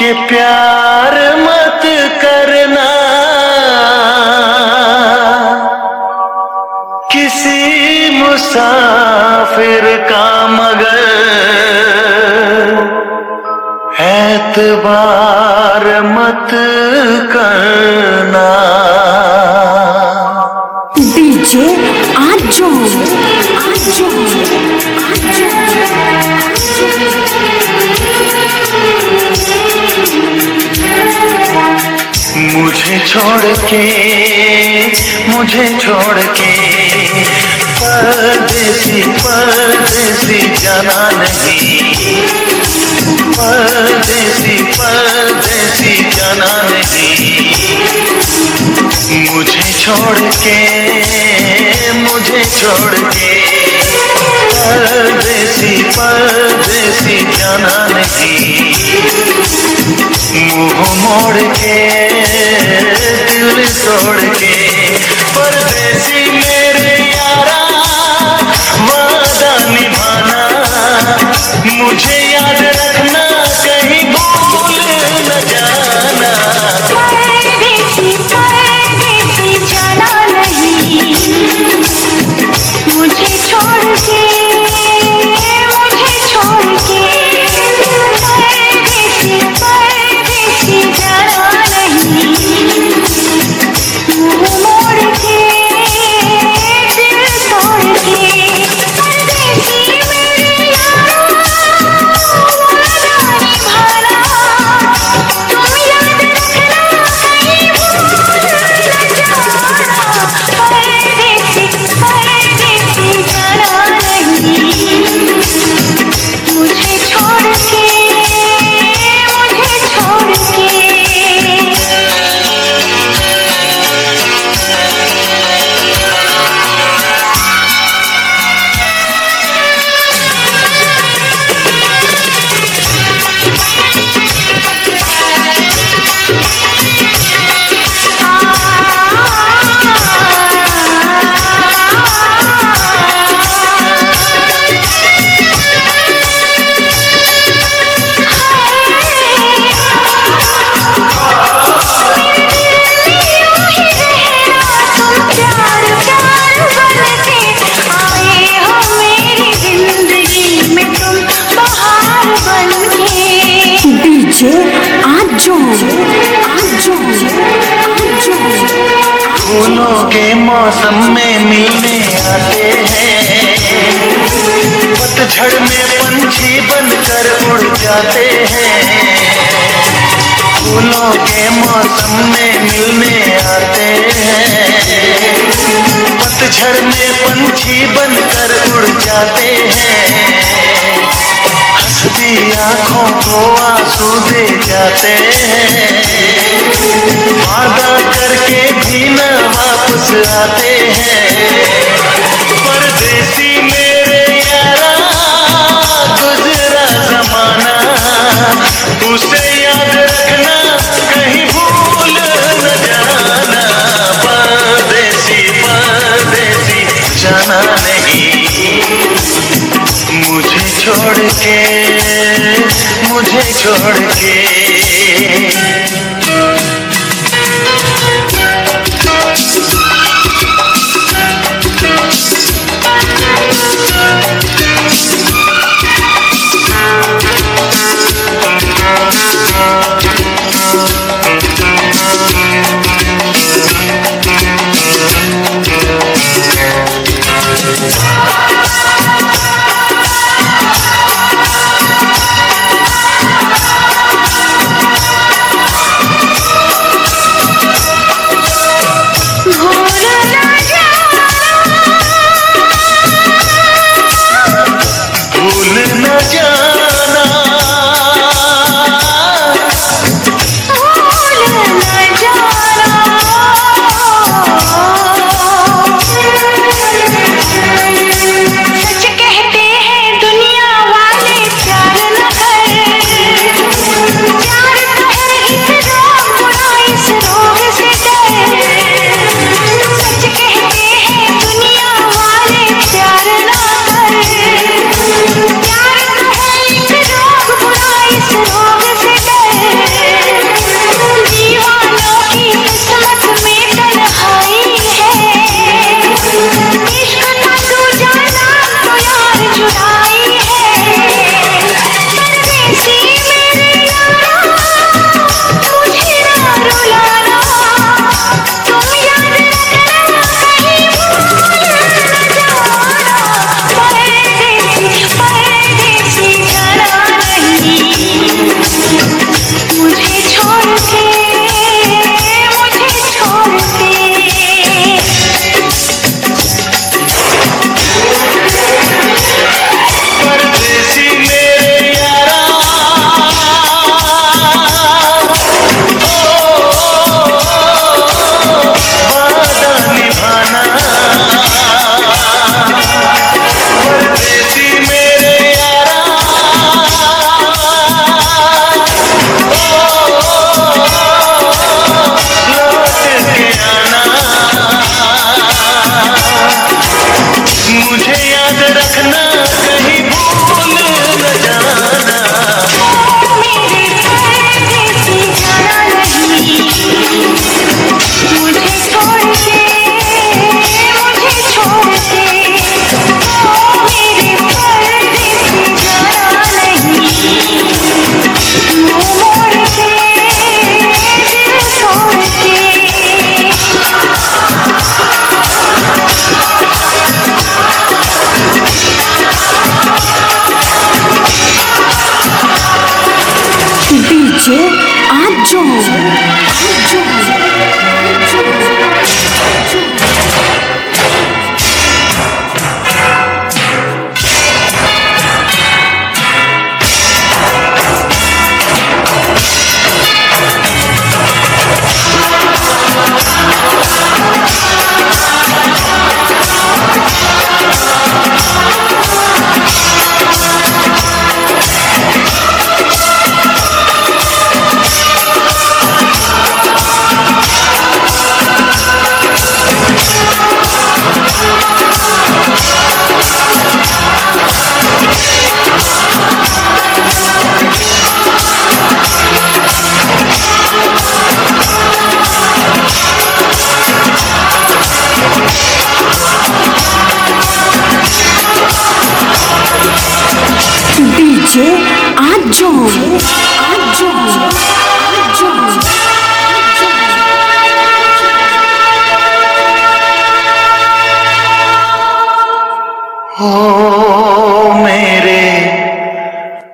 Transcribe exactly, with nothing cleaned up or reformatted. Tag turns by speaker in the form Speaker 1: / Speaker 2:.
Speaker 1: के प्यार मत करना किसी मुसाफिर का, मगर एतबार मत करना।
Speaker 2: डीजे आजो आजो
Speaker 1: मुझे छोड़ के मुझे छोड़ के परदेसी परदेसी जाना नहीं, परदेसी परदेसी जाना नहीं। मुझे छोड़ के मुझे छोड़ के परदेसी परदेसी जाना नहीं। मुंह मोड़ के दिल तोड़ के परदेसी मेरे यारा वादा निभाना, मुझे याद रखना कहीं भूल न जाना।
Speaker 2: परदेसी परदेसी जाना नहीं, मुझे छोड़ के मुझे छोड़ के परदेसी परदेसी जाना नहीं। मुंह मोड़ के दिल तोड़ के परदेसी मेरे यारा वादा निभाना, तुम याद रखना कहीं भूल न जाना। परदेसी परदेसी जाना नहीं, मुझे छोड़ के मुझे छोड़ के।
Speaker 1: फूलों के मौसम में मिलने आते हैं, पतझड़ में पंछी बनकर उड़ जाते हैं। फूलों के मौसम में मिलने आते हैं, पतझड़ में पंछी बनकर उड़ जाते हैं। हंसती आंखों को आंसू दे जाते हैं, वादा करके भी न वापस आते हैं। परदेसी मेरे यारा गुजरा जमाना, उसे याद रखना कहीं भूल न जाना। परदेसी परदेसी जाना नहीं, मुझे छोड़ के मुझे छोड़ के। हो